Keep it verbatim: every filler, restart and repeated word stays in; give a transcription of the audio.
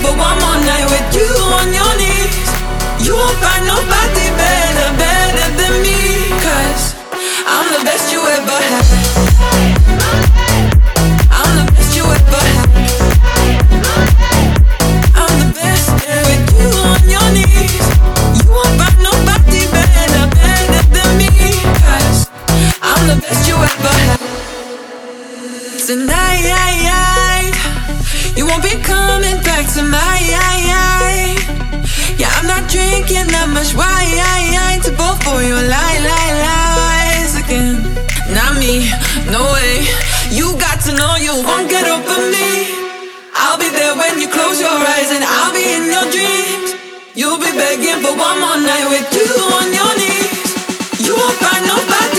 for one more night with you on your knees. You won't find nobody better, better than me. Cause I'm the best you ever had. I'm the best you ever had. I'm the best, yeah, with you on your knees. You won't find nobody better, better than me. Cause I'm the best you ever had. Tonight, you won't be coming back to my. Yeah, I'm not drinking that much wine to fall for your lie, lie, lies again. Not me, no way. You got to know you won't get over me. I'll be there when you close your eyes, and I'll be in your dreams. You'll be begging for one more night with you on your knees. You won't find nobody